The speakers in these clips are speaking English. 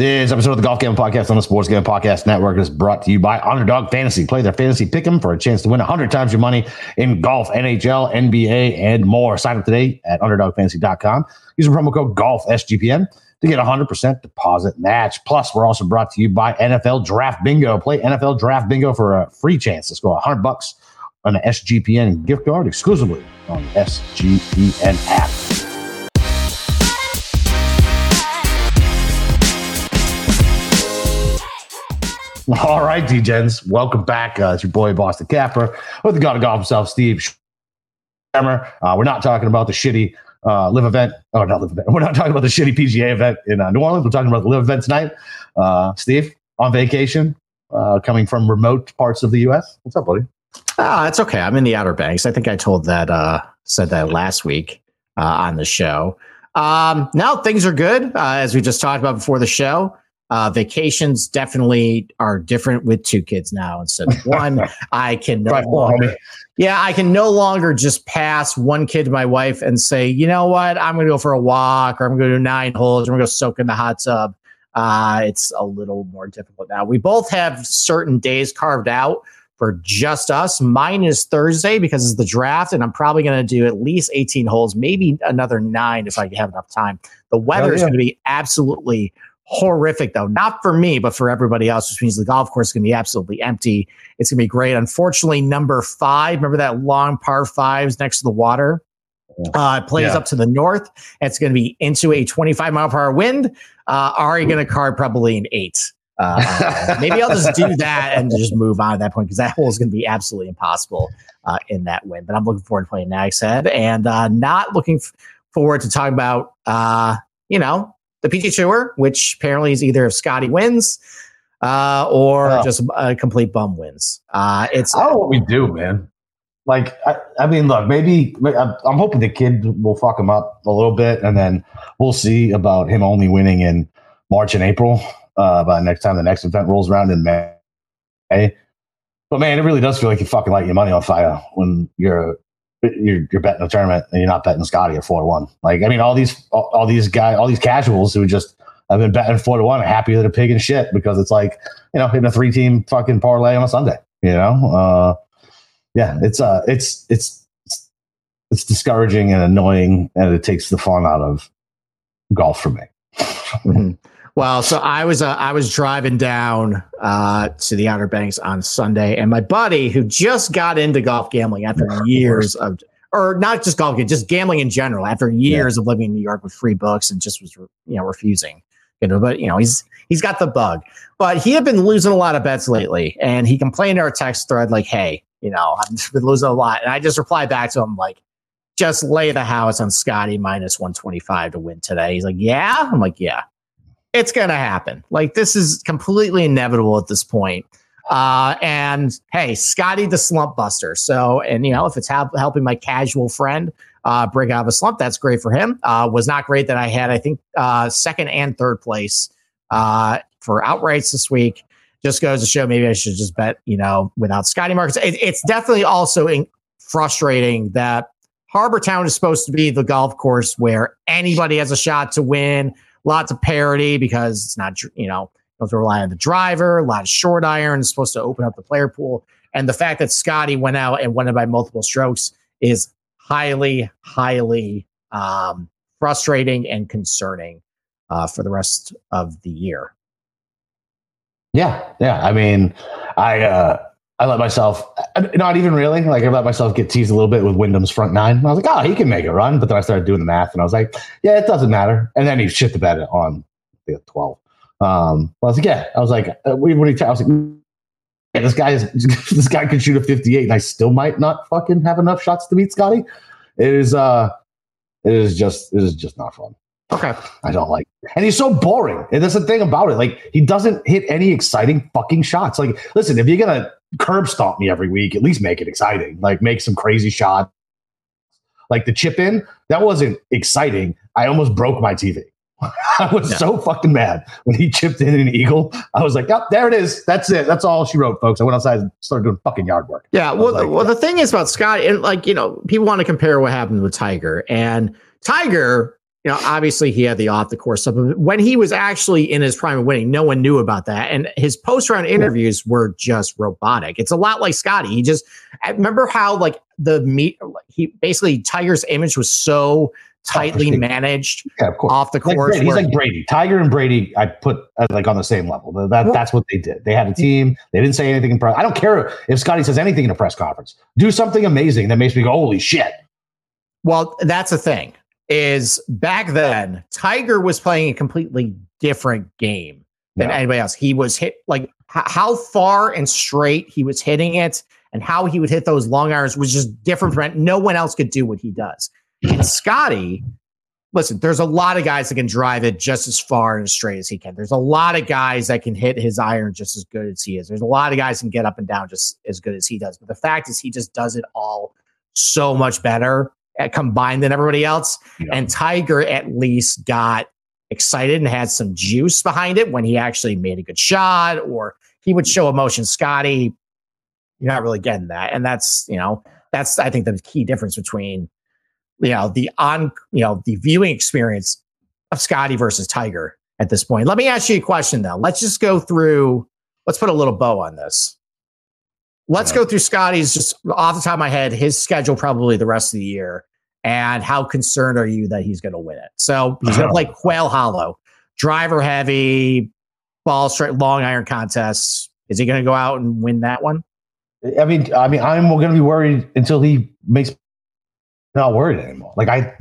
This episode of the Golf Gambling Podcast on the Sports Gambling Podcast Network is brought to you by Underdog Fantasy. Play their fantasy pick'em for a chance to win 100 times your money in golf, NHL, NBA, and more. Sign up today at UnderdogFantasy.com. Use the promo code GOLFSGPN to get a 100% deposit match. Plus, we're also brought to you by NFL Draft Bingo. Play NFL Draft Bingo for a free chance to score $100 on an SGPN gift card exclusively on the SGPN app. All right, D-Gens, welcome back. It's your boy, Boston Capper, with the god of golf himself, Steve Schemmer. We're not talking about the shitty live event. Oh, not live event. We're not talking about the shitty PGA event in New Orleans. We're talking about the live event tonight. Steve, on vacation, coming from remote parts of the U.S. What's up, buddy? It's okay. I'm in the Outer Banks. I think I said that last week on the show. Now things are good, as we just talked about before the show. Vacations definitely are different with two kids now instead of one. I can no longer just pass one kid to my wife and say, you know what, I'm going to go for a walk, or I'm going to do 9 holes, or I'm going to go soak in the hot tub. It's a little more difficult now. We both have certain days carved out for just us. Mine is Thursday because it's the draft, and I'm probably going to do at least 18 holes, maybe another 9 if I have enough time. The weather is going to be absolutely horrific, though. Not for me, but for everybody else, which means the golf course is going to be absolutely empty. It's going to be great. Unfortunately, number 5, remember that long par 5s next to the water? It plays up to the north. It's going to be into a 25-mile-per-hour wind. Ari going to card probably an 8. Maybe I'll just do that and just move on at that point, because that hole is going to be absolutely impossible in that wind. But I'm looking forward to playing Nag's Head, and not looking forward to talking about, the PGA Tour, which apparently is either if Scotty wins or just a complete bum wins. It's I don't know what we do, man. Like, I mean, look, maybe I'm hoping the kid will fuck him up a little bit, and then we'll see about him only winning in March and April. By next time the next event rolls around in May. But man, it really does feel like you fucking light your money on fire when you're betting a tournament and you're not betting Scotty at 4-1. Like, I mean, all these casuals who just have been betting 4-1 are happy that a pig and shit, because it's like, hitting a 3-team fucking parlay on a Sunday. It's discouraging and annoying, and it takes the fun out of golf for me. Mm-hmm. Well, so I was driving down to the Outer Banks on Sunday, and my buddy, who just got into golf gambling after years of, or not just golf, just gambling in general, after years of living in New York with free books, and just was refusing. But he's got the bug. But he had been losing a lot of bets lately, and he complained to our text thread like, "Hey, I've been losing a lot," and I just replied back to him like, "Just lay the house on Scotty minus 125 to win today." He's like, "Yeah," I'm like, "Yeah." It's going to happen. Like, this is completely inevitable at this point. And hey, Scotty the slump buster. So, and if it's helping my casual friend break out of a slump, that's great for him. Was not great that I had, I think, second and third place for outrights this week. Just goes to show maybe I should just bet, without Scotty Marcus. It's definitely also frustrating that Harbor Town is supposed to be the golf course where anybody has a shot to win. Lots of parity, because it's not, don't have to rely on the driver. A lot of short iron is supposed to open up the player pool. And the fact that Scotty went out and won it by multiple strokes is highly, highly frustrating and concerning for the rest of the year. Yeah. I mean, I let myself, not even really, like I let myself get teased a little bit with Wyndham's front 9. I was like, oh, he can make a run. But then I started doing the math, and I was like, yeah, it doesn't matter. And then he shit the bed on 12. I was like, yeah. I was like, this guy can shoot a 58, and I still might not fucking have enough shots to beat Scotty. It is just not fun. Okay. I don't like it. And he's so boring. And that's the thing about it. Like, he doesn't hit any exciting fucking shots. Like, listen, if you're going to curb stomp me every week, at least make it exciting. Like, make some crazy shot. Like the chip in, that wasn't exciting. I almost broke my TV. I was so fucking mad when he chipped in an eagle. I was like, oh, there it is. That's it. That's all she wrote, folks. I went outside and started doing fucking yard work. Yeah. Well, the thing is about Scott, and people want to compare what happened with Tiger, and Tiger obviously he had the off the course stuff. When he was actually in his prime of winning, no one knew about that. And his post round interviews were just robotic. It's a lot like Scotty. He just remember how like he basically Tiger's image was so tightly managed off the course. He's like Brady. Tiger and Brady, I put like on the same level. That's what they did. They had a team. They didn't say anything in press. I don't care if Scotty says anything in a press conference. Do something amazing that makes me go, holy shit. Well, that's the thing. Is back then, Tiger was playing a completely different game than anybody else. He was hit like how far and straight he was hitting it and how he would hit those long irons was just different from no one else could do what he does. And Scotty, listen, there's a lot of guys that can drive it just as far and as straight as he can. There's a lot of guys that can hit his iron just as good as he is. There's a lot of guys that can get up and down just as good as he does. But the fact is he just does it all so much better combined than everybody else. Yeah. And Tiger at least got excited and had some juice behind it when he actually made a good shot or he would show emotion. Scotty, you're not really getting that. And that's I think the key difference between, the viewing experience of Scotty versus Tiger at this point. Let me ask you a question though. Let's just go through, let's put a little bow on this. Let's go through Scotty's, just off the top of my head, his schedule probably the rest of the year. And how concerned are you that he's going to win it? So he's going to play Quail Hollow, driver heavy, ball straight, long iron contests. Is he going to go out and win that one? I mean, I'm going to be worried until he makes me not worried anymore.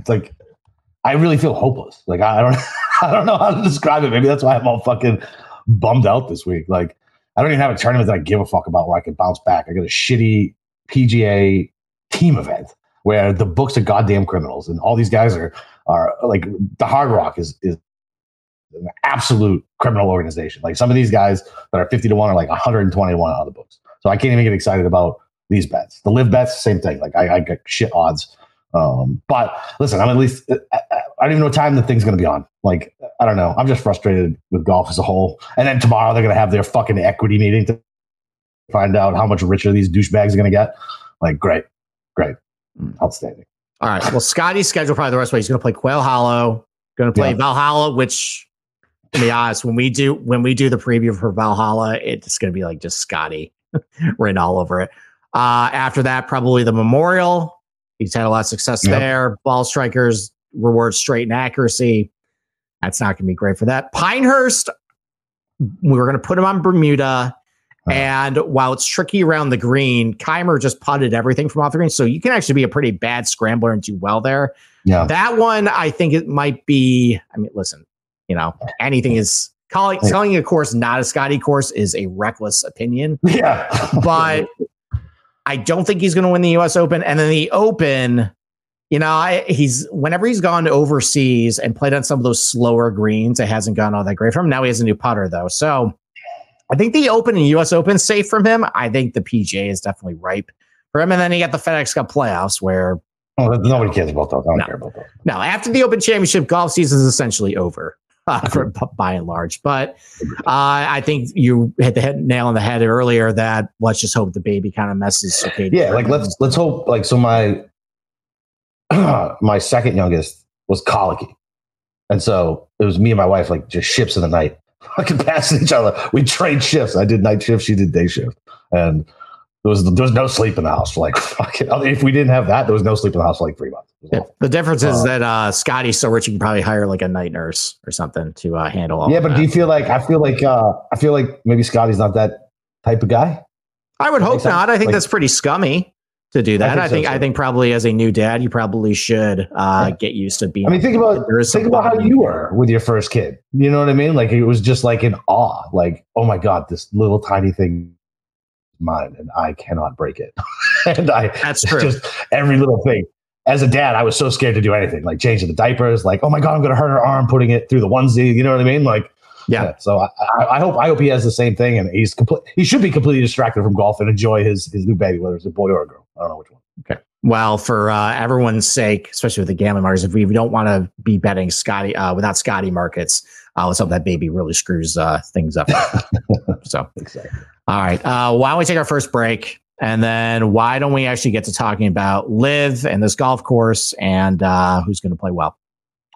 I really feel hopeless. Like I don't know how to describe it. Maybe that's why I'm all fucking bummed out this week. Like I don't even have a tournament that I give a fuck about where I can bounce back. I got a shitty PGA team event where the books are goddamn criminals, and all these guys are like the Hard Rock is an absolute criminal organization. Like some of these guys that are 50 to 1 are like 121 on the books. So I can't even get excited about these bets. The live bets, same thing. Like I got shit odds. But listen, I'm at least I don't even know what time the thing's going to be on. Like I don't know. I'm just frustrated with golf as a whole. And then tomorrow they're going to have their fucking equity meeting to find out how much richer these douchebags are going to get. Like great. Outstanding. All right. Well, Scotty's schedule probably the rest of the way. He's going to play Quail Hollow, going to play Valhalla, which, to be honest, when we do the preview for Valhalla, it's going to be like just Scotty written all over it. After that, probably the Memorial. He's had a lot of success there. Ball strikers reward straight and accuracy. That's not going to be great for that. Pinehurst, we're going to put him on Bermuda. And while it's tricky around the green, Keimer just putted everything from off the green. So you can actually be a pretty bad scrambler and do well there. Yeah. That one, I think it might be, I mean, listen, anything is calling a course not a Scotty course is a reckless opinion. Yeah. But I don't think he's going to win the US Open. And then the Open, whenever he's gone overseas and played on some of those slower greens, it hasn't gone all that great for him. Now he has a new putter though. So I think the Open and US Open is safe from him. I think the PGA is definitely ripe for him. And then you got the FedEx Cup playoffs where nobody cares about those. I don't care about those. No, after the Open Championship, golf season is essentially over by and large. But I think you hit the nail on the head earlier that let's just hope the baby kind of messes. Yeah, like let's hope. Like so, my my second youngest was colicky, and so it was me and my wife like just ships in the night. Fucking passing each other. We trade shifts. I did night shift. She did day shift. And there was no sleep in the house for like fucking. If we didn't have that, there was no sleep in the house for like 3 months. Yeah. The difference is that Scotty's so rich, you can probably hire like a night nurse or something to handle all. Yeah, but do you feel like I feel like maybe Scotty's not that type of guy? I would hope not. I think that's pretty scummy to do that. I think probably as a new dad, you probably should get used to being. I mean, think about how you were with your first kid. You know what I mean? Like it was just like in awe. Like, oh my God, this little tiny thing is mine, and I cannot break it. That's true. Just every little thing. As a dad, I was so scared to do anything, like changing the diapers. Like, oh my God, I'm going to hurt her arm putting it through the onesie. You know what I mean? Like. Yeah. So I hope he has the same thing, and he should be completely distracted from golf and enjoy his new baby, whether it's a boy or a girl. I don't know which one. Okay. Well, for everyone's sake, especially with the gambling markets, if we don't want to be betting Scotty without Scotty markets, let's hope that baby really screws things up. So, exactly. All right. Why don't we take our first break, and then why don't we actually get to talking about LIV and this golf course and who's going to play well?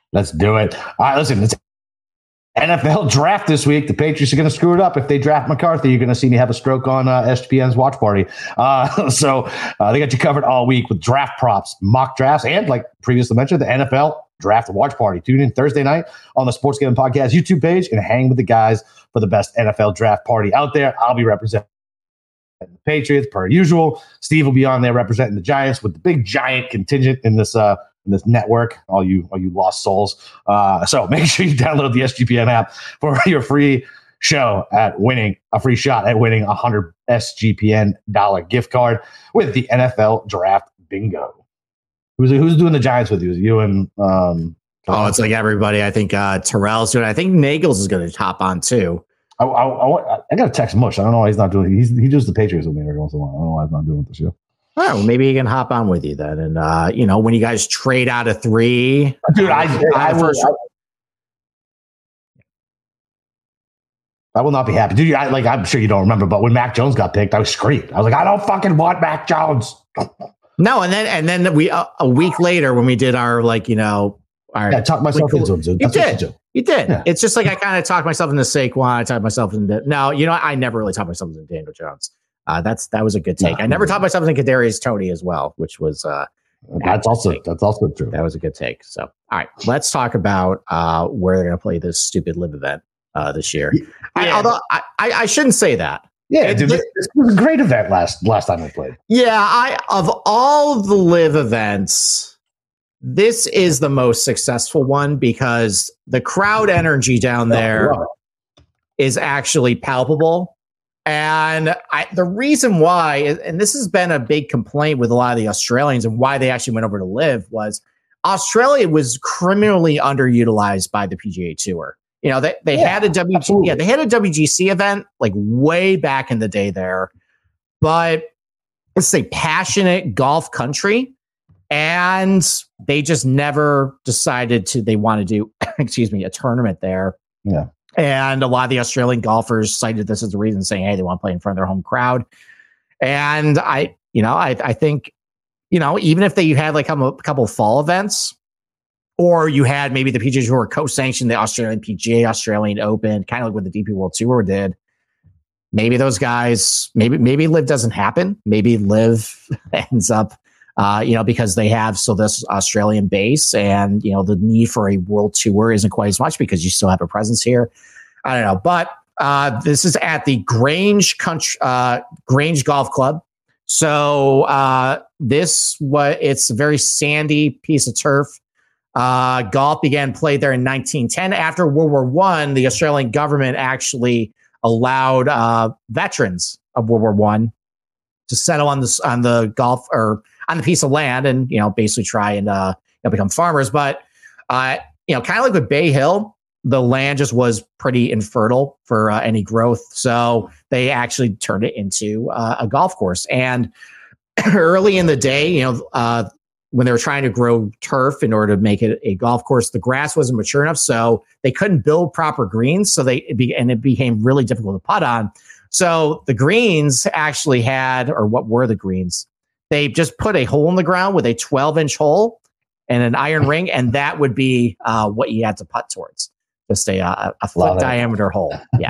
Let's do it. All right, listen, it's NFL draft this week. The Patriots are going to screw it up. If they draft McCarthy, you're going to see me have a stroke on SGPN's watch party. So they got you covered all week with draft props, mock drafts, and like previously mentioned, the NFL draft watch party. Tune in Thursday night on the Sports Gambling Podcast YouTube page and hang with the guys for the best NFL draft party out there. I'll be representing the Patriots per usual. Steve will be on there representing the Giants with the big giant contingent in this network, all you lost souls. So make sure you download the SGPN app for your free shot at winning a $100 SGPN gift card with the NFL Draft Bingo. Who's doing the Giants with you? Is you and it's like everybody. I think Terrell's doing it. I think Nagels is going to hop on too. I got to text Mush. I don't know why he's not doing it. He does the Patriots with me every once in a while. I don't know why he's not doing it this year. All right, well, maybe he can hop on with you then. And, when you guys trade out of 3. Dude, I will not be happy. Dude, I'm sure you don't remember, but when Mac Jones got picked, I was screamed. I was like, I don't fucking want Mac Jones. No, and then we a week later when we did our talk myself into him, dude. You did. Yeah. It's just like I kind of talked myself into Saquon. I talked myself into I never really talked myself into Daniel Jones. That was a good take. I never taught myself in Kadarius Toney as well, which was that's also true. That was a good take. So, all right, let's talk about where they're going to play this stupid live event this year. Yeah. Although I shouldn't say that. Yeah, dude, this was a great event last time we played. Yeah, of all the live events, this is the most successful one because the crowd energy down there is actually palpable. And the reason why, and this has been a big complaint with a lot of the Australians and why they actually went over to live, was Australia was criminally underutilized by the PGA Tour. They had a WGC event like way back in the day there, but it's a passionate golf country, and they just never decided they want to do, a tournament there. Yeah. And a lot of the Australian golfers cited this as a reason, saying, hey, they want to play in front of their home crowd. And I think, even if you had like a couple of fall events, or you had maybe the PGA Tour co-sanctioned the Australian PGA, Australian Open, kind of like what the DP World Tour did, maybe those guys, maybe live doesn't happen. Maybe live ends up, because they have this Australian base, and, the need for a world tour isn't quite as much because you still have a presence here. I don't know. But this is at the Grange Golf Club. So it's a very sandy piece of turf. Golf began played there in 1910. After World War I, the Australian government actually allowed veterans of World War I to settle on the golf or on the piece of land and, basically try and become farmers. But, kind of like with Bay Hill, the land just was pretty infertile for any growth. So they actually turned it into a golf course. And early in the day, when they were trying to grow turf in order to make it a golf course, the grass wasn't mature enough, so they couldn't build proper greens. So it became really difficult to putt on. So the greens actually what were the greens? They just put a hole in the ground with a 12-inch hole and an iron ring, and that would be what you had to putt towards. Just a foot diameter hole. Yeah.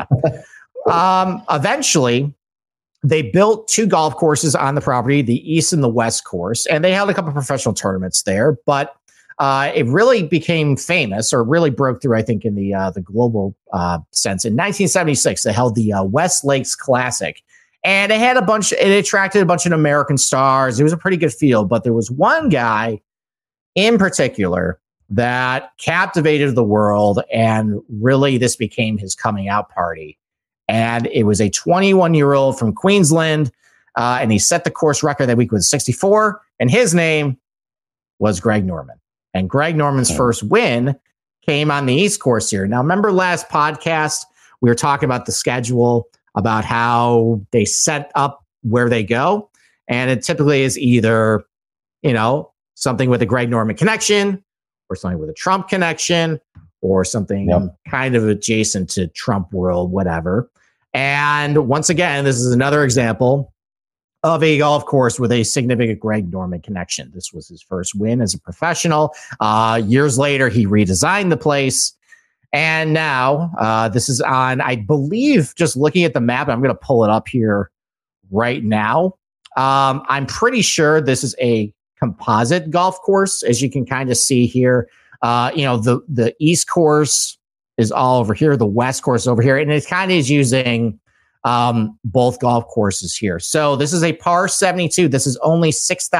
Eventually, they built 2 golf courses on the property, the East and the West course, and they held a couple of professional tournaments there. But it really became famous, or really broke through, I think, in the global sense. In 1976, they held the West Lakes Classic, and it attracted a bunch of American stars. It was a pretty good field, but there was one guy in particular that captivated the world, and really this became his coming out party. And it was a 21-year-old from Queensland, and he set the course record that week with 64, and his name was Greg Norman. And Greg Norman's first win came on the East course here. Now, remember last podcast, we were talking about the schedule, about how they set up where they go. And it typically is either, something with a Greg Norman connection, or something with a Trump connection, or something kind of adjacent to Trump world, whatever. And once again, this is another example of a golf course with a significant Greg Norman connection. This was his first win as a professional. Years later, he redesigned the place. And now this is on, I believe, just looking at the map, I'm going to pull it up here right now. I'm pretty sure this is a composite golf course, as you can kind of see here. The East course is all over here, the West course over here, and it kind of is using both golf courses here. So this is a par 72. This is only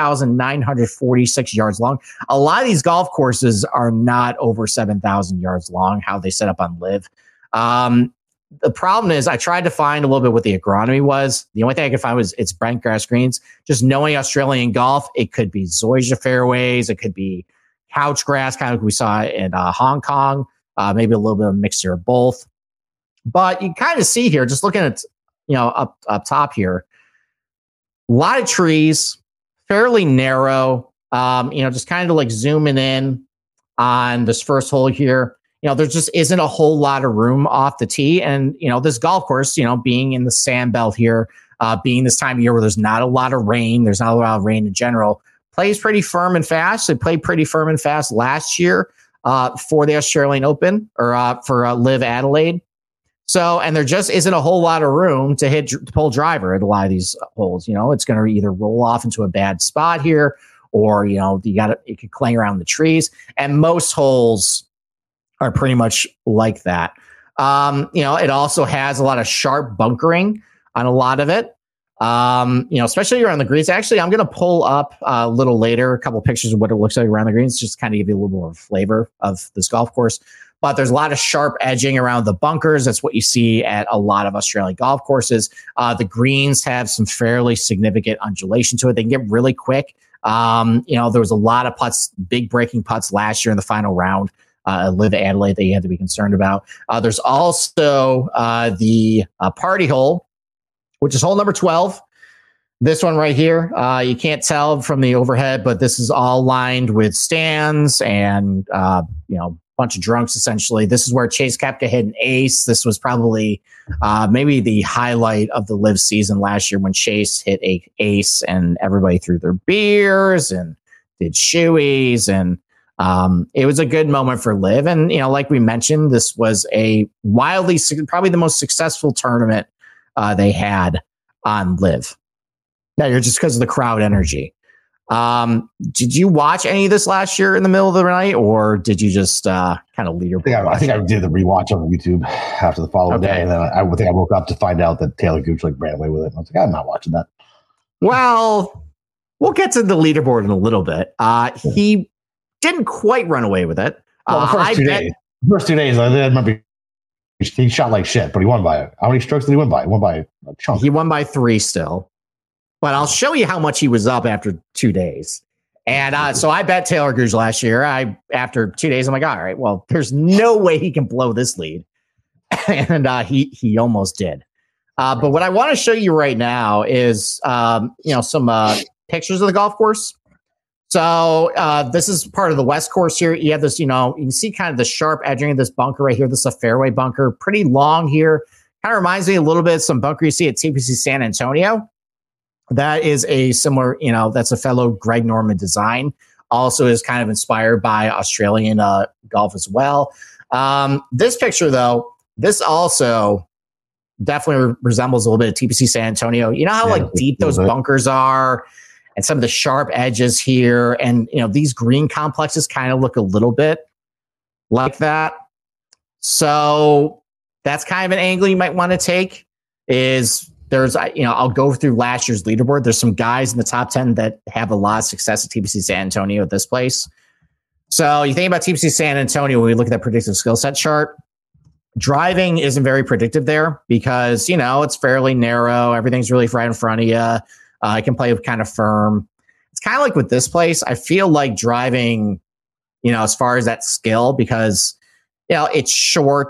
6,946 yards long. A lot of these golf courses are not over 7,000 yards long, how they set up on Live. The problem is I tried to find a little bit what the agronomy was. The only thing I could find was it's bent grass greens. Just knowing Australian golf, it could be zoysia fairways. It could be couch grass, kind of like we saw in Hong Kong. Maybe a little bit of a mixture of both. But you kind of see here, just looking at, up top here, a lot of trees, fairly narrow, just kind of like zooming in on this first hole here. There just isn't a whole lot of room off the tee. And, this golf course, being in the sand belt here, being this time of year where there's not a lot of rain, there's not a lot of rain in general, plays pretty firm and fast. They played pretty firm and fast last year for the Australian Open or for Live Adelaide. So, and there just isn't a whole lot of room to pull driver at a lot of these holes. It's going to either roll off into a bad spot here, or, it could clang around the trees. And most holes are pretty much like that. It also has a lot of sharp bunkering on a lot of it. Especially around the greens. Actually, I'm going to pull up a little later a couple of pictures of what it looks like around the greens, just kind of give you a little more flavor of this golf course. But there's a lot of sharp edging around the bunkers. That's what you see at a lot of Australian golf courses. The greens have some fairly significant undulation to it. They can get really quick. There was a lot of putts, big breaking putts last year in the final round. Live Adelaide that you had to be concerned about. There's also the party hole, which is hole number 12. This one right here, you can't tell from the overhead, but this is all lined with stands and, bunch of drunks, essentially. This is where Chase Koepka hit an ace. This was probably maybe the highlight of the Live season last year when Chase hit a ace and everybody threw their beers and did shoeies. And it was a good moment for Live. And, like we mentioned, this was a probably the most successful tournament they had on Live. Now, you're just because of the crowd energy. Did you watch any of this last year in the middle of the night, or did you just kind of leaderboard? I think I did the rewatch on YouTube after the following day, and then I think I woke up to find out that Taylor Gooch ran away with it. I was like, I'm not watching that. Well, we'll get to the leaderboard in a little bit. He didn't quite run away with it. Well, the first 2 days, I remember he shot like shit, but he won by how many strokes did he win by? He won by a chunk. He won by 3 still. But I'll show you how much he was up after 2 days. And so I bet Taylor Gooch last year. After 2 days, I'm like, all right, well, there's no way he can blow this lead. And he almost did. But what I want to show you right now is, some pictures of the golf course. So this is part of the West course here. You have this, you can see kind of the sharp edging of this bunker right here. This is a fairway bunker, pretty long here. Kind of reminds me a little bit of some bunker you see at TPC San Antonio. That is a similar, that's a fellow Greg Norman design. Also is kind of inspired by Australian golf as well. This picture, though, this also definitely resembles a little bit of TPC San Antonio. You know how deep those bunkers are and some of the sharp edges here. And, these green complexes kind of look a little bit like that. So that's kind of an angle you might want to take is... I'll go through last year's leaderboard. There's some guys in the top 10 that have a lot of success at TPC San Antonio at this place. So you think about TPC San Antonio, when we look at that predictive skill set chart, driving isn't very predictive there because, it's fairly narrow. Everything's really right in front of you. I can play kind of firm. It's kind of like with this place. I feel like driving, as far as that skill, because, it's short,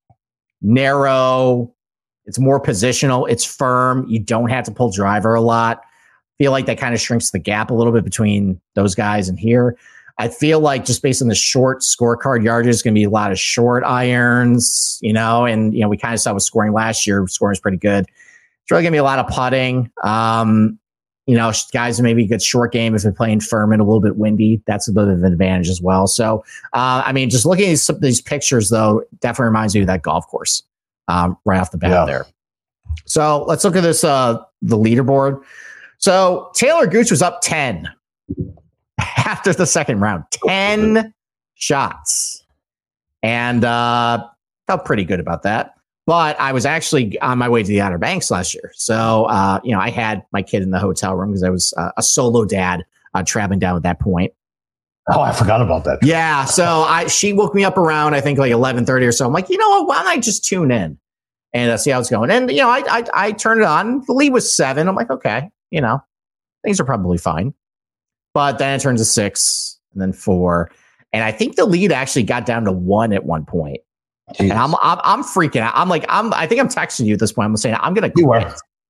narrow, it's more positional. It's firm. You don't have to pull driver a lot. Feel like that kind of shrinks the gap a little bit between those guys and here. I feel like just based on the short scorecard yardage, it's going to be a lot of short irons, and, we kind of saw with scoring last year. Scoring is pretty good. It's really going to be a lot of putting. guys maybe a good short game if they're playing Furman, a little bit windy. That's a bit of an advantage as well. So, just looking at these pictures, though, definitely reminds me of that golf course right off the bat there. So let's look at this, the leaderboard. So Taylor Gooch was up 10 after the second round, 10 shots. And felt pretty good about that. But I was actually on my way to the Outer Banks last year. So, I had my kid in the hotel room because I was a solo dad traveling down at that point. Oh, I forgot about that. Yeah. So she woke me up around, I think, like 11:30 or so. I'm like, you know what? Why don't I just tune in and see how it's going? And, I turned it on. The lead was 7. I'm like, okay, things are probably fine. But then it turns to 6 and then 4. And I think the lead actually got down to 1 at one point. Jeez. And I'm freaking out. I think I'm texting you at this point. I'm saying I'm going to quit.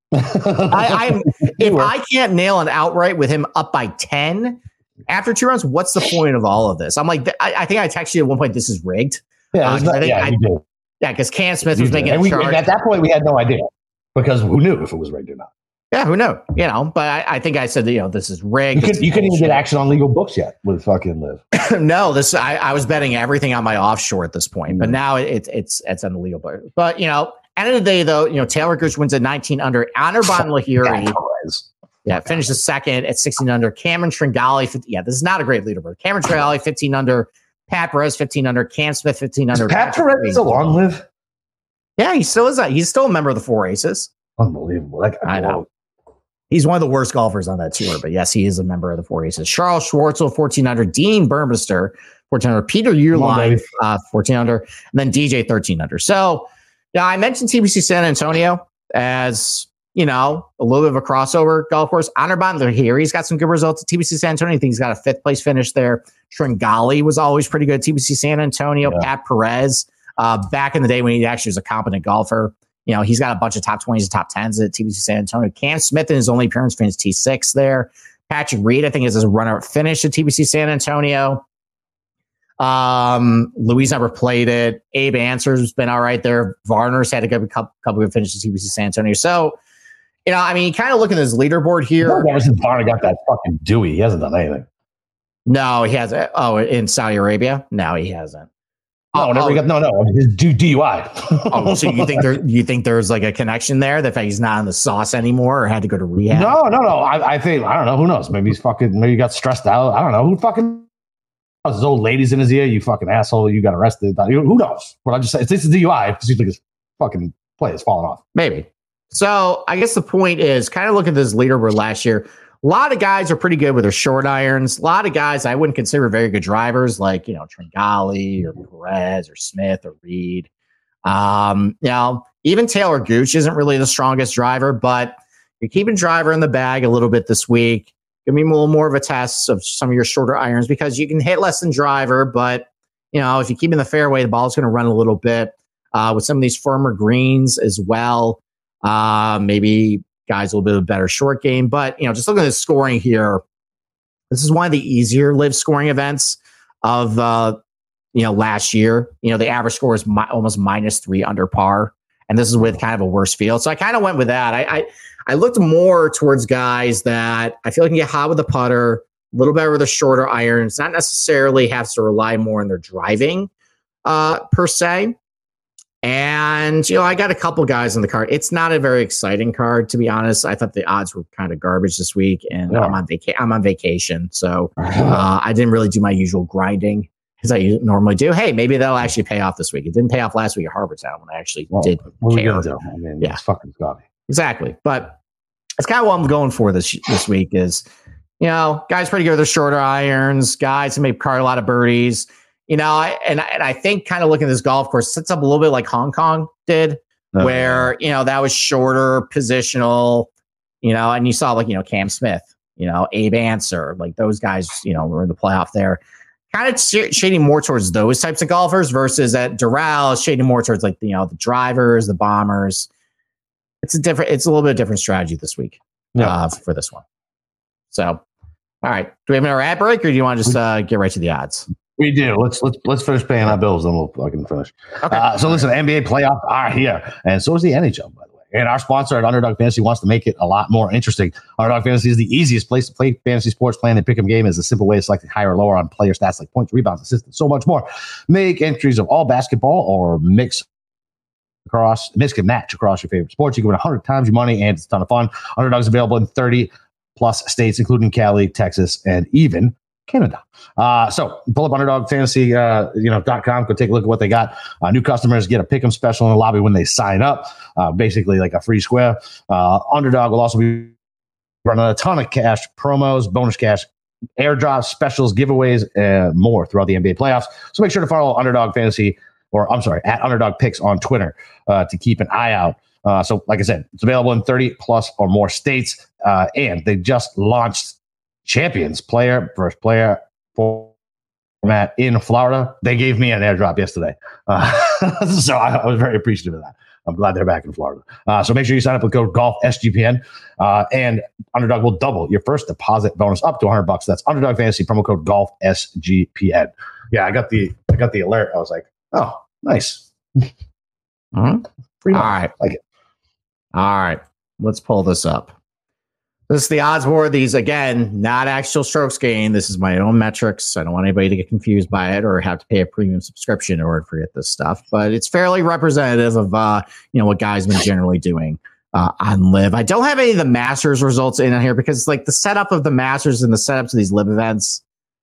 If I can't nail an outright with him up by 10 after 2 rounds, what's the point of all of this? I'm like, I think I texted you at one point, this is rigged. Yeah, you did. Yeah, because Cam Smith was making a charge. At that point, we had no idea because who knew if it was rigged or not? Yeah, who knew? But I think I said, this is rigged. You couldn't even get action on legal books yet with fucking Liv. No, I was betting everything on my offshore at this point, but now it's on the legal book. But end of the day, though, Taylor Gooch wins at 19 under. Anirban Lahiri, finishes second at 16 under. Cameron Tringali, this is not a great leaderboard. Cameron Tringali, 15 under. Pat Perez, 15 under. Cam Smith, 15 under. Is Pat Perez still on Liv? Yeah, he still is. He's still a member of the Four Aces. Unbelievable. I know. He's one of the worst golfers on that tour, but yes, he is a member of the Four Aces. Charles Schwartzel, 14 under. Dean Burmester, 14 under. Peter Uihlein, 14 under. And then DJ, 13 under. So, I mentioned TPC San Antonio as, a little bit of a crossover golf course. Anirban Lahiri, he's got some good results at TPC San Antonio. I think he's got a 5th place finish there. Tringali was always pretty good at TPC San Antonio. Yeah. Pat Perez, back in the day when he actually was a competent golfer. He's got a bunch of top 20s and top 10s at TPC San Antonio. Cam Smith in his only appearance finished T6 there. Patrick Reed, I think, is a runner finish at TPC San Antonio. Louise never played it. Abe Answer's been all right there. Varner's had a couple of finishes at TPC San Antonio. So, you kind of look at this leaderboard here. Ever since Varner got that fucking Dewey, he hasn't done anything. No, he hasn't. Oh, in Saudi Arabia? No, he hasn't. No, his DUI. So you think there's like a connection there? The fact he's not in the sauce anymore or had to go to rehab? No. I think, I don't know. Who knows? Maybe he got stressed out. I don't know. Who fucking his old ladies in his ear? You fucking asshole. You got arrested. Who knows? But I just say it's a DUI. It seems like his fucking play is falling off. Maybe. So I guess the point is kind of look at this leaderboard last year. A lot of guys are pretty good with their short irons. A lot of guys I wouldn't consider very good drivers, like, Tringali or Perez or Smith or Reed. Even Taylor Gooch isn't really the strongest driver, but you're keeping driver in the bag a little bit this week. Give me a little more of a test of some of your shorter irons because you can hit less than driver, but, if you keep in the fairway, the ball's going to run a little bit with some of these firmer greens as well. Maybe guys a little bit of a better short game, but just looking at the scoring here, this is one of the easier live scoring events of last year. The average score is almost -3 under par, and this is with kind of a worse field. So I kind of went with that. I looked more towards guys that I feel like can get hot with the putter, a little better with the shorter irons, not necessarily have to rely more on their driving per se. And, I got a couple guys on the card. It's not a very exciting card, to be honest. I thought the odds were kind of garbage this week, and yeah. I'm on vacation. So I didn't really do my usual grinding as I normally do. Hey, maybe that'll actually pay off this week. It didn't pay off last week at Harbortown when I actually did care. It's fucking Scotty. Exactly. But it's kind of what I'm going for this week is, guys pretty good with their shorter irons, guys who make a lot of birdies. I think kind of looking at this golf course sets up a little bit like Hong Kong did, where, that was shorter, positional, and you saw like, Cam Smith, Abe Answer, like those guys, were in the playoff there. Kind of shading more towards those types of golfers versus at Doral, shading more towards like, the drivers, the bombers. It's a little bit of different strategy this week for this one. So, all right. Do we have another ad break or do you want to just get right to the odds? We do. Let's finish paying our bills, then I can finish. Okay. So listen, NBA playoffs are here, and so is the NHL, by the way. And our sponsor at Underdog Fantasy wants to make it a lot more interesting. Underdog Fantasy is the easiest place to play fantasy sports. Playing the pick'em game is a simple way to select higher or lower on player stats like points, rebounds, assists, and so much more. Make entries of all basketball or mix and match across your favorite sports. You can win 100 times your money, and it's a ton of fun. Underdog is available in 30 plus states, including Cali, Texas, and even Canada. So pull up Underdog Fantasy, .com. Go take a look at what they got. New customers get a pick'em special in the lobby when they sign up. Basically like a free square. Underdog will also be running a ton of cash promos, bonus cash, airdrops, specials, giveaways, and more throughout the NBA playoffs. So make sure to follow Underdog Fantasy, at Underdog Picks on Twitter to keep an eye out. So like I said, it's available in 30 plus or more states. And they just launched Champions player versus player format in Florida. They gave me an airdrop yesterday. So I was very appreciative of that. I'm glad they're back in Florida. So make sure you sign up with code GolfSGPN, and Underdog will double your first deposit bonus up to $100. That's Underdog Fantasy, promo code GolfSGPN. Yeah, I got the alert. I was like, oh, nice. Mm-hmm. All right. Like it. All right. Let's pull this up. This is the odds board. These, again, not actual strokes gained. This is my own metrics. I don't want anybody to get confused by it or have to pay a premium subscription in order to get this stuff. But it's fairly representative of what guys been generally doing on LIV. I don't have any of the Masters results in here because like the setup of the Masters and the setups of these LIV events,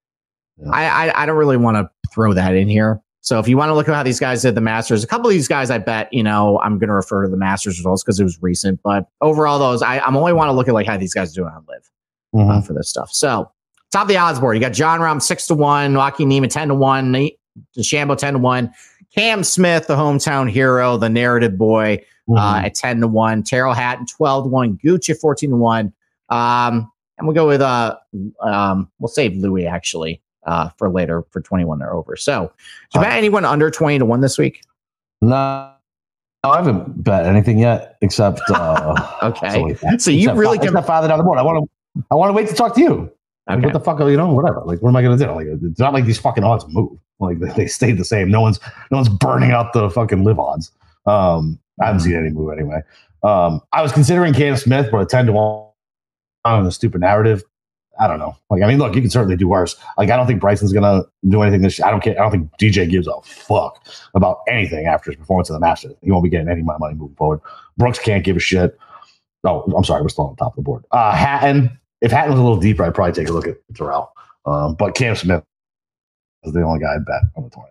I don't really want to throw that in here. So if you want to look at how these guys did the Masters, a couple of these guys, I bet, I'm going to refer to the Masters results because it was recent. But overall, I'm only want to look at like how these guys are doing on LIV for this stuff. So top of the odds board, you got Jon Rahm 6-1, Joaquin Niemann 10-1, DeChambeau 10-1, Cam Smith, the hometown hero, the narrative boy, at 10-1, Tyrrell Hatton 12-1, Gooch at 14-1, and we'll go with we'll save Louis actually. For later for 21 or over. So, did you bet anyone under 20-1 this week? No, I haven't bet anything yet except. Okay, so you really can father down the board. I want to wait to talk to you. Okay. Like, what the fuck? Whatever. Like, what am I going to do? Like, it's not like these fucking odds move. Like, they stayed the same. No one's burning out the fucking LIV odds. I haven't seen any move anyway. I was considering Cam Smith, but a 10-1 on the stupid narrative. I don't know. Like, I mean, look, you can certainly do worse. Like, I don't think Bryson's gonna do anything this year. I don't care. I don't think DJ gives a fuck about anything after his performance in the Masters. He won't be getting any of my money moving forward. Brooks can't give a shit. Oh, I'm sorry, we're still on top of the board. Hatton. If Hatton was a little deeper, I'd probably take a look at Tyrrell. But Cam Smith is the only guy I'd bet on the 20.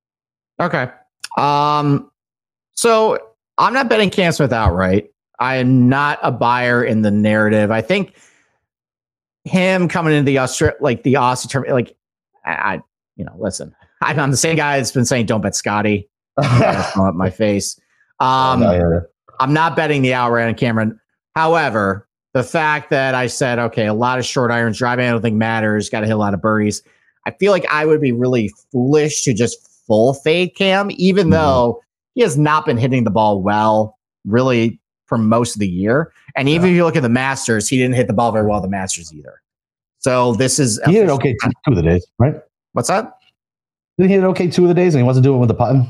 Okay. So I'm not betting Cam Smith outright. I am not a buyer in the narrative. I think him coming into the Aussie tournament, listen, I'm the same guy that's been saying don't bet Scotty. Up my face. I'm not betting the outright on Cameron. However, the fact that I said, okay, a lot of short irons, driving I don't think matters, got to hit a lot of birdies. I feel like I would be really foolish to just full fade Cam, even though he has not been hitting the ball well, really, for most of the year. And even if you look at the Masters, he didn't hit the ball very well at the Masters either. So this is... He hit okay 2 of the days, right? What's that? Did he hit okay 2 of the days and he wasn't doing it with the putting?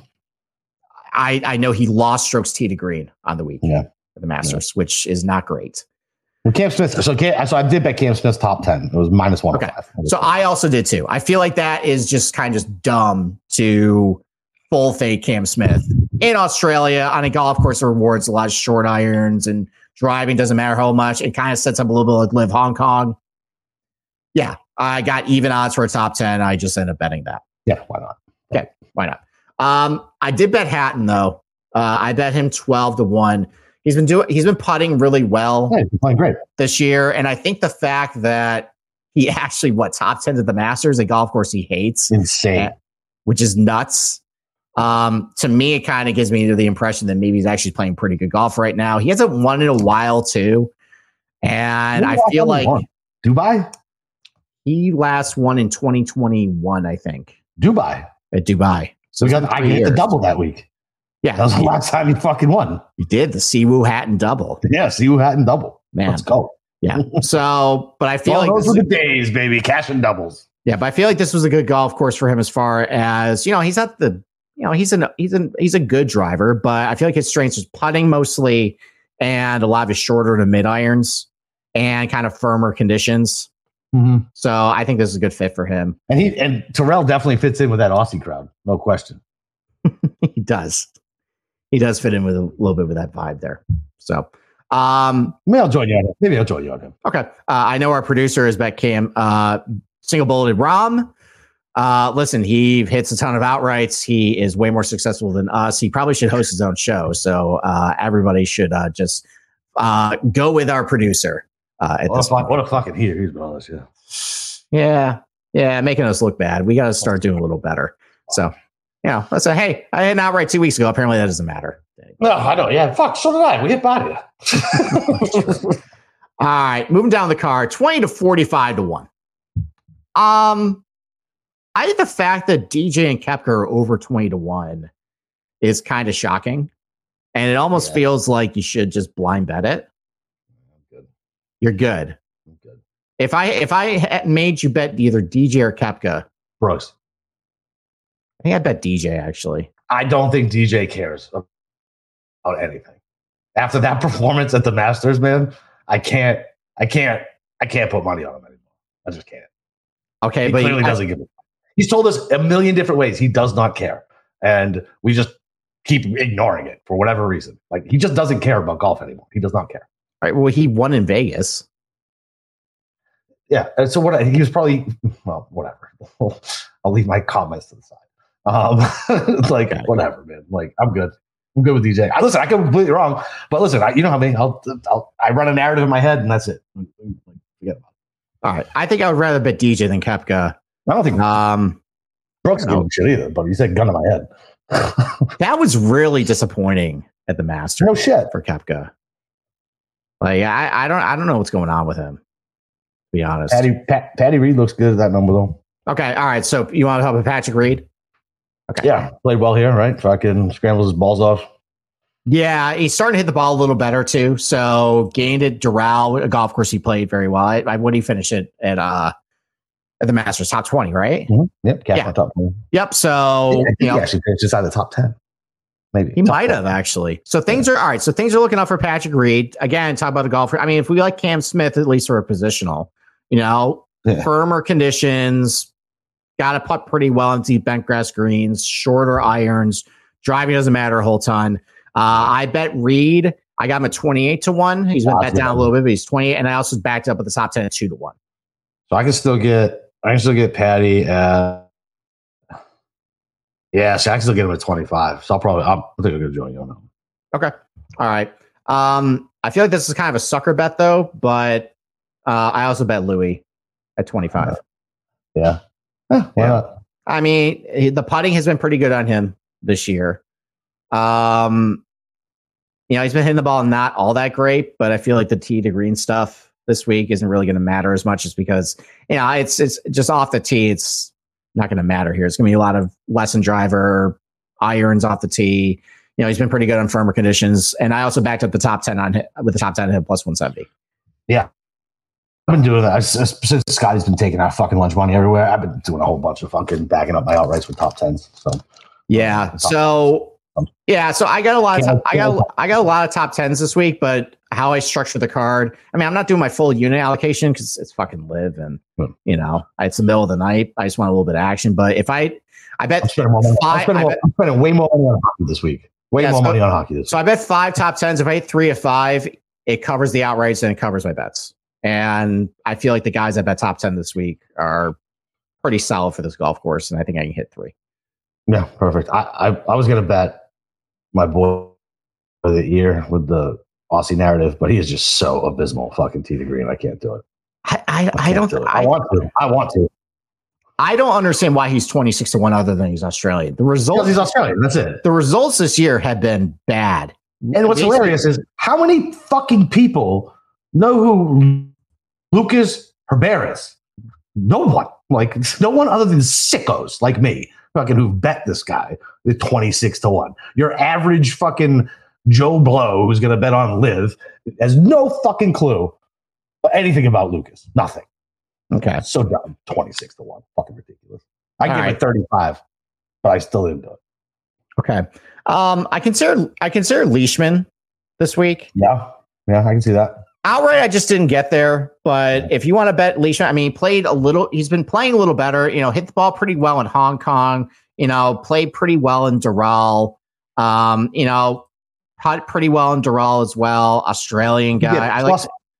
I know he lost strokes tee to green on the weekend at the Masters, which is not great. Well, Cam Smith. So I did bet Cam Smith's top 10. It was -105. Okay. So I also did too. I feel like that is just kind of just dumb to full fade Cam Smith in Australia on a golf course that rewards a lot of short irons and driving doesn't matter how much. It kind of sets up a little bit like LIV Hong Kong. Yeah, I got even odds for a top 10. I just ended up betting that. Yeah, why not? Okay, why not? I did bet Hatton though. I bet him 12-1. He's been putting really well. Yeah, he's playing great this year, and I think the fact that he actually top 10 at the Masters, a golf course he hates, insane, which is nuts. To me, it kind of gives me the impression that maybe he's actually playing pretty good golf right now. He hasn't won in a while too, and I feel like Dubai. He last won in 2021, I think. Dubai. At Dubai. So I hit the double that week. Yeah. That was the last time he fucking won. He did the Siwoo Hatton double. Yeah, Siwoo Hatton double. Man. Let's go. Yeah. So, but I feel like those were the days, baby. Cash and doubles. Yeah, but I feel like this was a good golf course for him as far as, he's not the, he's a good driver, but I feel like his strengths is putting mostly and a lot of his shorter to mid irons and kind of firmer conditions. Mm-hmm. So I think this is a good fit for him. And Terrell definitely fits in with that Aussie crowd, no question. He does. He does fit in with a little bit with that vibe there. So maybe I'll join you on him. Maybe I'll join you on him. Okay. I know our producer is Bet Cam. Single bulleted Rom. Listen, he hits a ton of outrights. He is way more successful than us. He probably should host his own show. So everybody should just go with our producer. What a fucking heater he's been on this year. Yeah, making us look bad. We got to start doing a little better. So, let's say, hey, I had an outright 2 weeks ago. Apparently that doesn't matter. No, I know. Yeah, fuck, so did I. We hit body. All right, moving down the card, 20 to 45 to 1. I think the fact that DJ and Koepka are over 20 to 1 is kind of shocking. And it almost feels like you should just blind bet it. You're good. I'm good. If I made you bet either DJ or Koepka, Brooks. I think I'd bet DJ actually. I don't think DJ cares about anything. After that performance at the Masters, man, I can't put money on him anymore. I just can't. Okay, but he clearly doesn't give a fuck. He's told us a million different ways he does not care. And we just keep ignoring it for whatever reason. Like, he just doesn't care about golf anymore. He does not care. All right. Well, he won in Vegas. Yeah. And so what? He was probably, well, whatever. I'll leave my comments to the side. Whatever, man. Like, I'm good. I'm good with DJ. Listen, I could be completely wrong, but listen, you know how many? I run a narrative in my head, and that's it. Forget about it. All right. I think I would rather bet DJ than Koepka. I don't think Brooks gave him shit either, but you said gun to my head. That was really disappointing at the Masters. No shit for Koepka. Like, I don't know what's going on with him, to be honest. Patty Reed looks good at that number, though. Okay, all right. So you want to help with Patrick Reed? Okay. Yeah, played well here, right? Fucking scrambles his balls off. Yeah, he's starting to hit the ball a little better, too. So gained at Doral, a golf course he played very well. What did he finish it at the Masters? Top 20, right? Mm-hmm. Yep, top 20. Yep, so... he actually finished inside the top 10. Maybe. He might have, actually. So things are... All right, so things are looking up for Patrick Reed. Again, talk about the golfer. I mean, if we like Cam Smith, at least for a positional, firmer conditions, got to putt pretty well on deep bent grass greens, shorter irons, driving doesn't matter a whole ton. I bet Reed, I got him at 28 to 1. He's been bet down a little bit, but he's 28. And I also backed up with the top 10 at 2 to 1. So I can still get Patty at... Yeah, so I can still get him at 25. So I think I'm going to join you on that one. Okay. All right. I feel like this is kind of a sucker bet, though, but I also bet Louis at 25. Yeah. Why not? I mean, the putting has been pretty good on him this year. He's been hitting the ball not all that great, but I feel like the tee to green stuff this week isn't really going to matter as much, just because it's just off the tee. It's not going to matter here. It's going to be a lot of lesson driver irons off the tee. He's been pretty good on firmer conditions, and I also backed up the top 10 on hit with the top 10 hit plus 170. Yeah. I've been doing that since Scotty's been taking out fucking lunch money everywhere. I've been doing a whole bunch of fucking backing up my outrights with top 10s. So yeah. So I got a lot of I got a lot of top 10s this week, but how I structure the card, I mean, I'm not doing my full unit allocation because it's fucking live, and it's the middle of the night. I just want a little bit of action. But if I bet I'm spending way more money on hockey this week. Money on hockey this week. So I bet 5 top 10s. If I hit 3 of 5, it covers the outrights and it covers my bets. And I feel like the guys that bet top 10 this week are pretty solid for this golf course, and I think I can hit 3. Yeah, perfect. I was going to bet my boy for the year with the Aussie narrative, but he is just so abysmal fucking tee to green. I can't do it. I want to. I don't understand why he's 26 to 1 other than he's Australian. The results, he's Australian. That's it. The results this year have been bad. And what's hilarious is how many fucking people know who Lucas Herbert is? No one. Like, no one other than sickos like me fucking who bet this guy at 26 to 1. Your average fucking Joe Blow who's going to bet on Live has no fucking clue anything about Lucas. Nothing. Okay. So dumb. 26 to 1. Fucking ridiculous. I give it 35, but I still didn't do it. Okay. I consider Leishman this week. Yeah. Yeah, I can see that. Outright, I just didn't get there. But if you want to bet Leishman, I mean, he's been playing a little better. Hit the ball pretty well in Hong Kong. Played pretty well in Doral. Putt pretty well in Doral as well. Australian guy.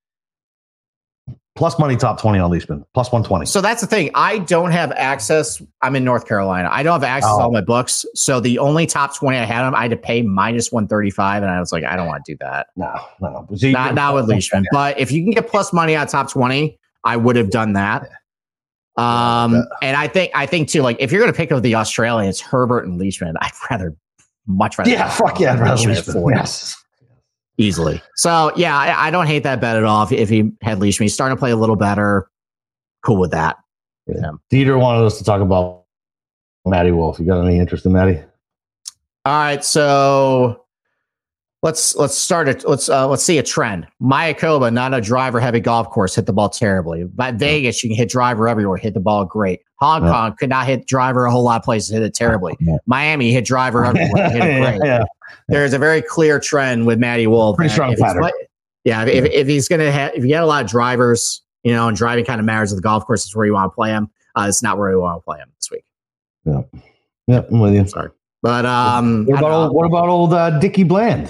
Plus money top 20 on Leishman. Plus 120. So that's the thing. I don't have access. I'm in North Carolina. I don't have access to all my books. So the only top 20 I had, I had to pay minus 135. And I was like, I don't want to do that. No. Not with Leishman. But if you can get plus money on top 20, I would have done that. And I think too, like if you're going to pick up the Australians, Herbert and Leishman, much rather. Yeah, fuck yeah. I'd rather Leishman. Yes. Easily. So, yeah, I don't hate that bet at all. If he had Leishman, he's starting to play a little better. Cool with that. Yeah. Dieter wanted us to talk about Matty Wolff. You got any interest in Matty? All right. So let's start it. Let's see a trend. Mayakoba, not a driver heavy golf course, hit the ball terribly. But Vegas, you can hit driver everywhere, hit the ball great. Hong Kong could not hit driver a whole lot of places, hit it terribly. Miami hit driver everywhere, hit it great. There's a very clear trend with Matty Wolff. Pretty strong pattern. If he's gonna if you get a lot of drivers, and driving kind of matters at the golf course, is where you want to play him. It's not where you want to play him this week. Yeah, I'm with you. Sorry, but what about old Dickie Bland?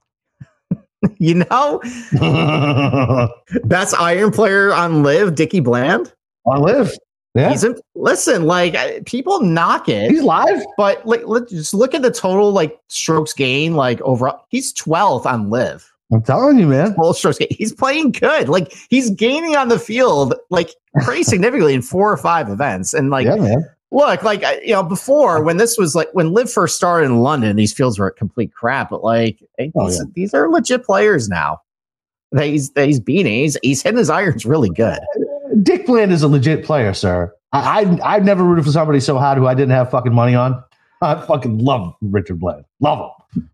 Best iron player on Live, Dickie Bland on Live. Yeah. Listen, like people knock it. He's live, but let's just look at the total strokes gain. Overall, he's 12th on Live. I'm telling you, man. Full strokes gain. He's playing good. He's gaining on the field pretty significantly in 4 or 5 events. And yeah, man. Look, before when this was when Live first started in London, these fields were complete crap. But these are legit players now. That he's beating. He's hitting his irons really good. Dick Bland is a legit player, sir. I've never rooted for somebody so hard who I didn't have fucking money on. I fucking love Richard Bland. Love him.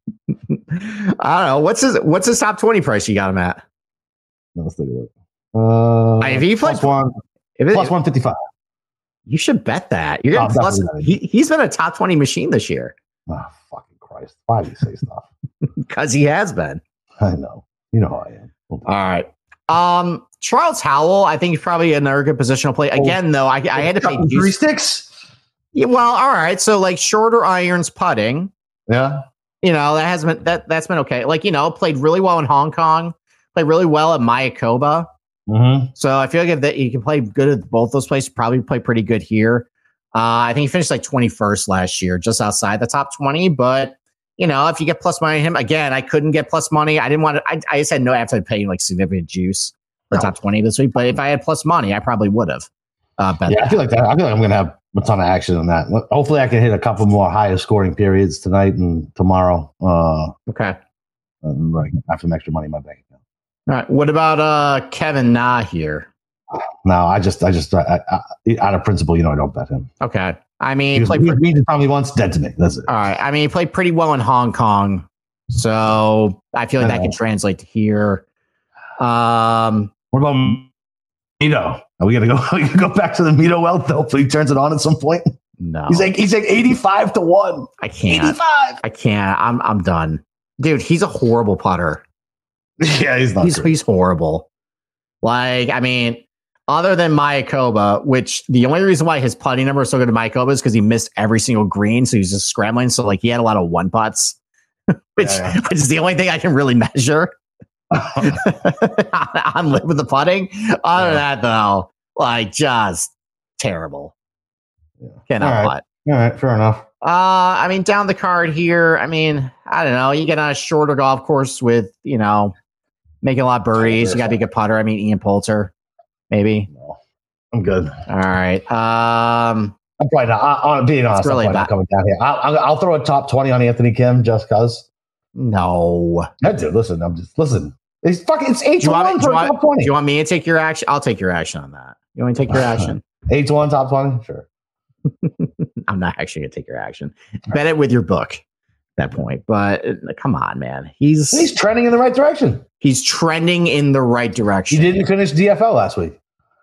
I don't know. What's his top 20 price you got him at? Let's take a look. If he plays plus 155. You should bet that. You're getting plus. He's been a top 20 machine this year. Oh, fucking Christ. Why do you say stuff? Because he has been. I know. You know how I am. All right. Charles Howell, I think he's probably in a good position to play. Again, though, I had to pay 3 sticks. Yeah, well, all right. So shorter irons putting. Yeah. That's been okay. Played really well in Hong Kong, played really well at Mayakoba. Mm-hmm. So I feel like if you can play good at both those places, probably play pretty good here. I think he finished 21st last year, just outside the top 20. But if you get plus money on him, again, I couldn't get plus money. I didn't want to. I just had no appetite paying significant juice for top 20 this week. But if I had plus money, I probably would have. Bet I feel like that. I feel like I'm going to have a ton of action on that. Hopefully, I can hit a couple more higher scoring periods tonight and tomorrow. Okay. And have some extra money in my bank account. All right. What about Kevin Na here? No, I just out of principle, I don't bet him. Okay. I mean, he to tell me once, dead to me. That's it. All right. I mean, he played pretty well in Hong Kong, so I feel like that can translate to here. What about Mito? Are we gonna go? We can go back to the Mito wealth though. Hopefully, he turns it on at some point. No, he's like 85-1. I can't. 85. I can't. I'm done, dude. He's a horrible putter. Yeah, he's not. He's horrible. I mean, other than Mayakoba, which the only reason why his putting number is so good to Mayakoba is because he missed every single green, so he's just scrambling. So he had a lot of 1 putts, which is the only thing I can really measure. I'm with the putting. Other than that, though, just terrible. Yeah. Cannot putt. All right, fair enough. I mean, down the card here, I mean, I don't know. You get on a shorter golf course with, making a lot of birdies. You got to be a good putter. I mean, Ian Poulter, maybe. No, I'm good. All right. I'm probably not. Being honest, really I'm not coming down here. I'll throw a top 20 on Anthony Kim just because. No. I do. Listen. It's fucking. It's 8-1 for top 20. Do you want me to take your action? I'll take your action on that. You want me to take your action? 8-1 top 20? Sure. I'm not actually going to take your action. Bet it with your book at that point. But come on, man. He's trending in the right direction. He's trending in the right direction. He didn't finish DFL last week.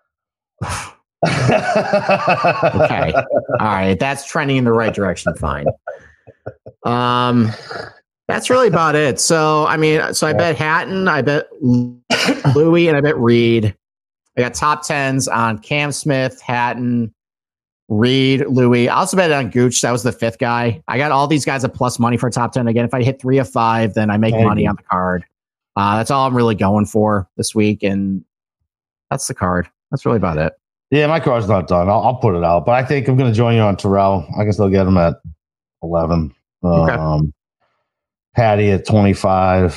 Okay. All right. That's trending in the right direction. Fine. That's really about it. So, I mean, I bet Hatton, I bet Louis, and I bet Reed. I got top 10s on Cam Smith, Hatton, Reed, Louis. I also bet on Gooch. That was the fifth guy. I got all these guys at plus money for top 10. Again, if I hit 3 of 5, then I make money on the card. That's all I'm really going for this week. And that's the card. That's really about it. Yeah, my card's not done. I'll put it out. But I think I'm going to join you on Terrell. I can still get him at 11. Okay. Patty at 25.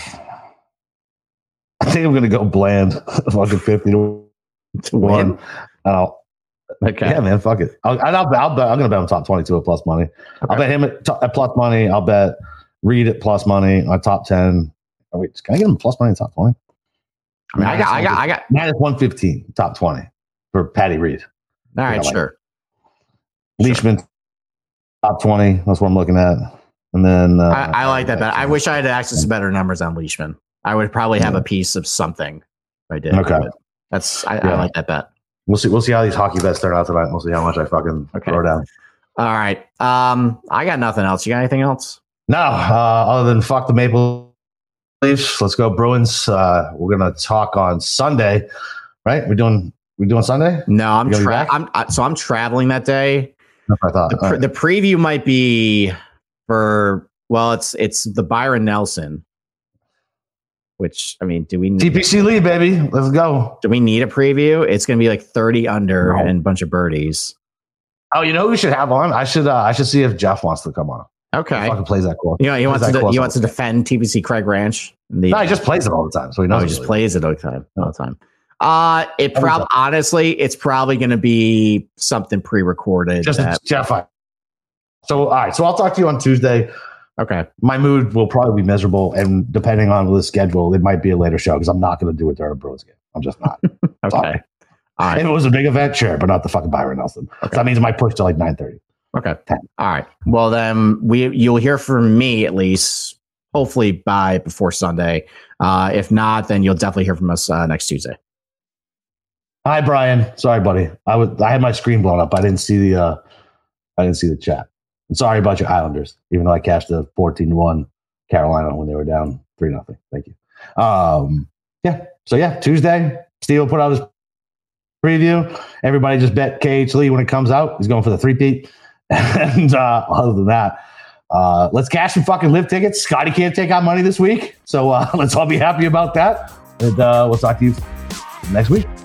I think I'm going to go Bland. Fucking 50 to 1. Okay. Yeah, man. Fuck it. I'm going to bet him top 22 at plus money. Okay. I'll bet him at plus money. I'll bet Reed at plus money on top 10. Oh, wait, can I get him plus money in top 20? I mean, I got minus 115 top 20 for Patty Reed. All right, sure. Leishman top 20. That's what I'm looking at. And then I like that bet. I wish I had access to better numbers on Leishman. I would probably have a piece of something if I did. Okay. I like that bet. We'll see how these hockey bets turn out tonight. We'll see how much I fucking throw down. All right. I got nothing else. You got anything else? No. Other than fuck the Maple Leafs. Let's go Bruins. We're gonna talk on Sunday, right? We're doing Sunday? No, I'm traveling that day. That's what I thought. The preview might be for it's the Byron Nelson. Which, I mean, do we need TPC lead, baby? Let's go. Do we need a preview? It's going to be like 30 under and a bunch of birdies. Oh, you know who we should have on? I should see if Jeff wants to come on. Okay. He fucking plays that cool. You know, he wants to defend TPC Craig Ranch. No, he just plays it all the time. So he knows. He just plays it all the time. Honestly, it's probably going to be something pre-recorded. Just Jeff. So, all right. So I'll talk to you on Tuesday. Okay. My mood will probably be miserable, and depending on the schedule, it might be a later show because I'm not going to do it during a Bruins game. I'm just not. Okay. Sorry. All right. If it was a big event, sure, but not the fucking Byron Nelson. Okay. So that means it might push to like 9:30. Okay. 10. All right. Well, then you'll hear from me at least, hopefully before Sunday. If not, then you'll definitely hear from us next Tuesday. Hi, Brian. Sorry, buddy. I had my screen blown up. I didn't see the chat. And sorry about your Islanders, even though I cashed the 14-1 Carolina when they were down 3-0. Thank you. Yeah. So yeah, Tuesday, Steve will put out his preview. Everybody just bet KH Lee when it comes out. He's going for the 3-peat. And other than that, let's cash some fucking live tickets. Scotty can't take out money this week. So let's all be happy about that. And we'll talk to you next week.